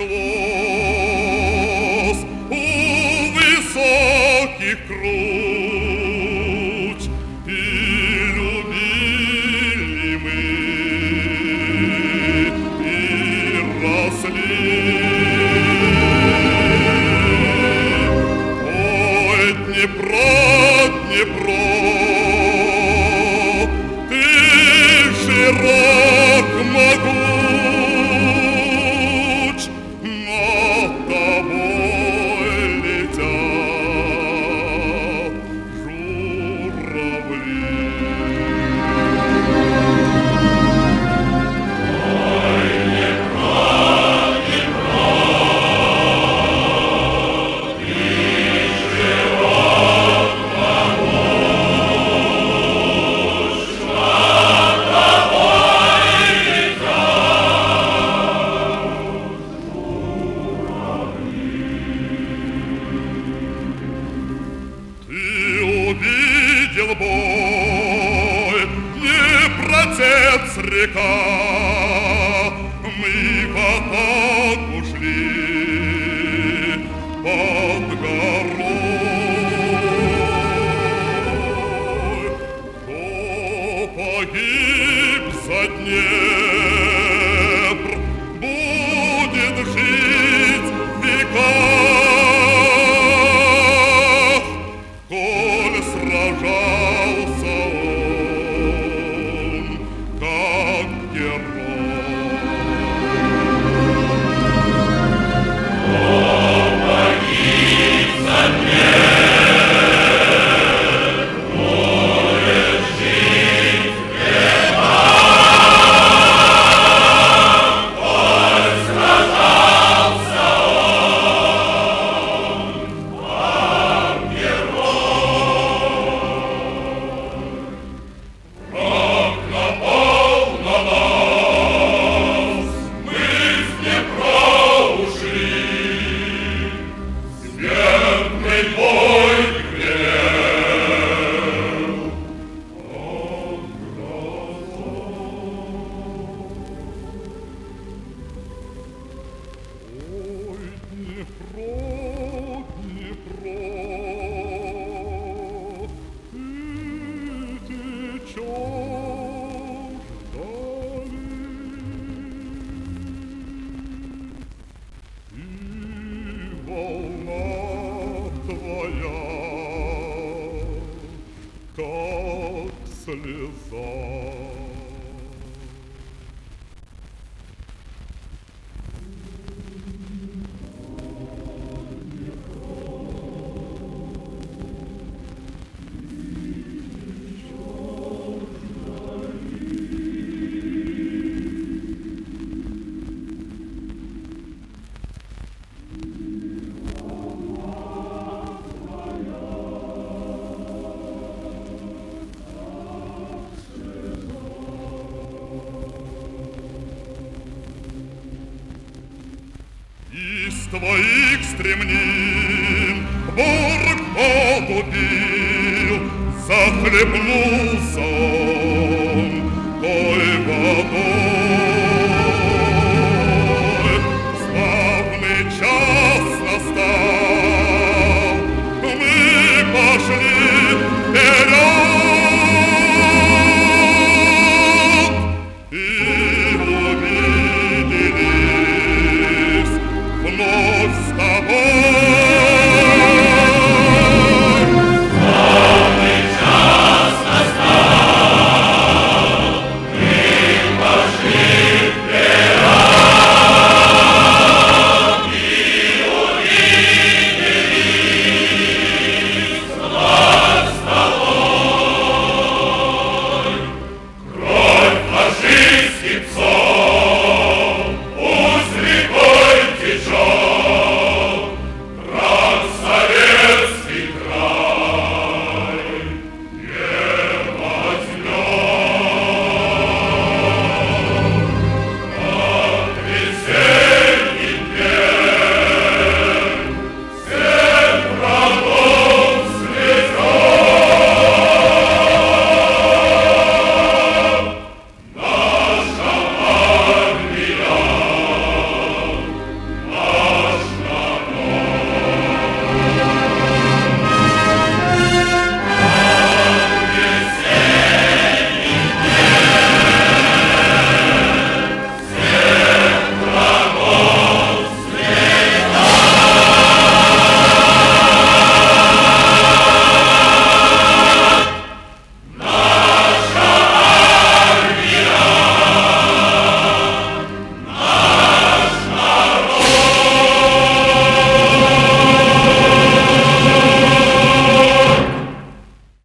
пришлось у высоких круч, и любили мы, и росли. Ой, Днепро, Днепро, ты широк, могуч, над тобой летят журавли. Ой, Днепро, Днепро, ты широк, могуч, над тобой Ты увидел бой, Днепротец-река, мы в атаку шли под горой. Кто погиб за Днепр, будет жить в веках, коль сражался он, как герой. Кто погиб за Днепр, будет жить в веках, коль сражался он, как герой. Враг напал на нас, мы с Днепра ушли, смертный бой гремел под грозой. Ой, Днепро, Днепро, ты течешь вдали, и волна твоя, как слеза. Из твоих стремнин Бог погубил, захлебнулся